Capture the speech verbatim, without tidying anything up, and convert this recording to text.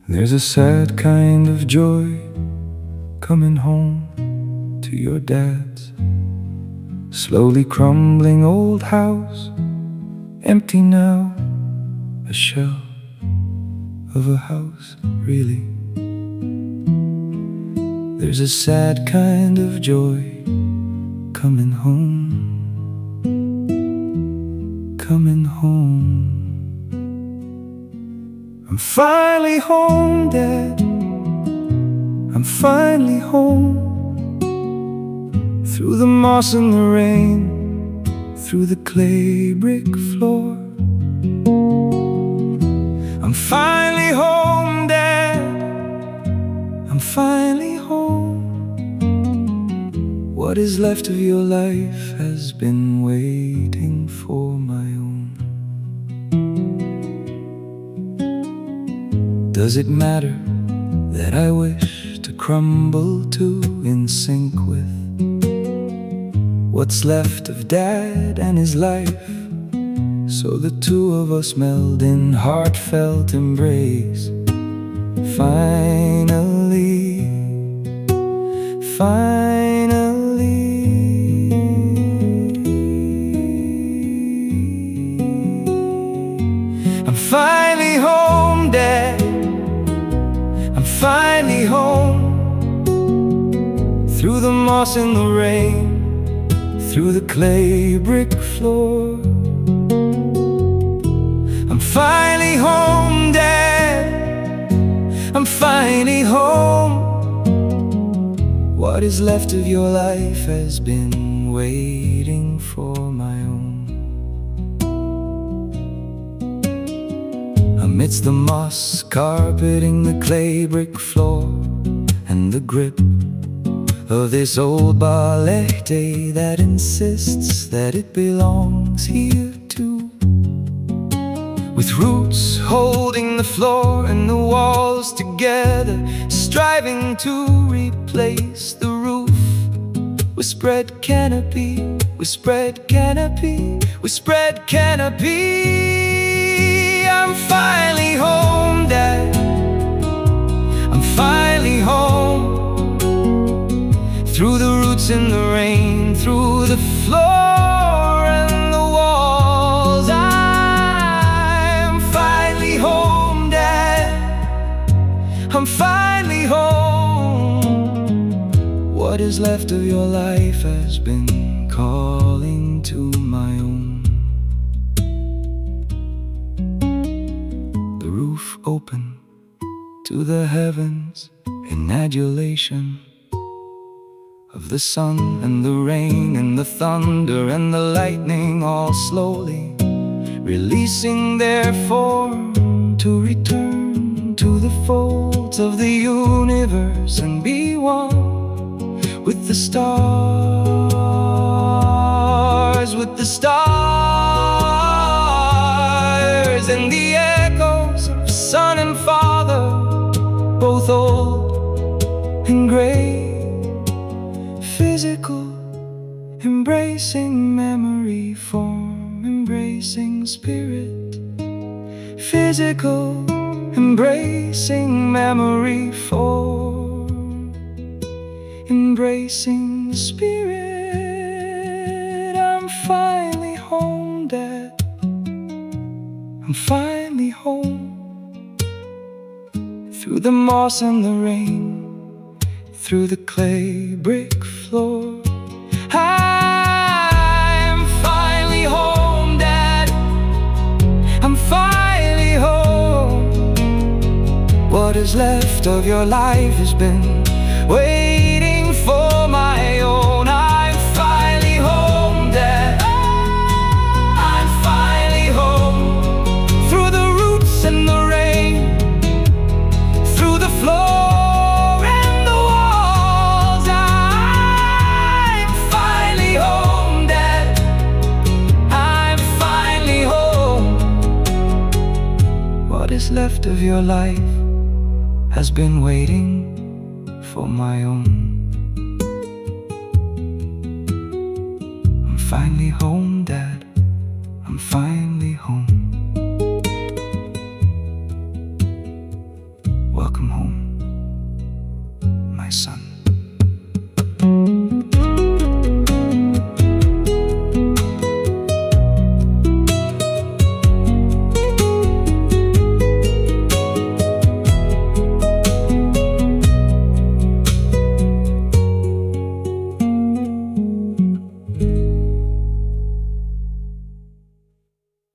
There's a sad kind of joy coming home to your dad's slowly crumbling old house, empty now, a shell of a house, really. There's a sad kind of joy coming home, coming home. I'm finally home, Dad. I'm finally home. Through the moss and the rain, through the clay brick floor. I'm finally home, Dad. I'm finally home. What is left of your life has been waiting for my own. Does it matter that I wish to crumble too in sync with what's left of Dad and his life, so the two of us meld in heartfelt embrace? Finally, finally, I'm finally home, Dad. I'm finally home. Through the moss and the rain, through the clay brick floor. I'm finally home, Dad. I'm finally home. What is left of your life has been waiting for my own. Amidst the moss carpeting the clay brick floor, and the grip of this old ballet day that insists that it belongs here too, with roots holding the floor and the walls together, striving to replace the roof with spread canopy, with spread canopy, with spread canopy. I'm finally home, Dad. I'm finally home. Through the roots in the rain, through the floor and the walls, I'm finally home, Dad. I'm finally home. What is left of your life has been calling to my own. The roof open to the heavens in adulation of the sun and the rain and the thunder and the lightning, all slowly releasing their form to return to the folds of the universe and be one with the stars, with the stars and the echoes of son and father, both old and gray. Physical, embracing memory, form, embracing spirit. Physical, embracing memory, form, embracing spirit. I'm finally home, Dad. I'm finally home. Through the moss and the rain, through the clay brick floor, I'm finally home, Dad. I'm finally home. What is left of your life has been waiting for my own. I'm finally home, Dad. I'm finally home. Through the roots and the rain, through the floor, left of your life has been waiting for my own. I'm finally home.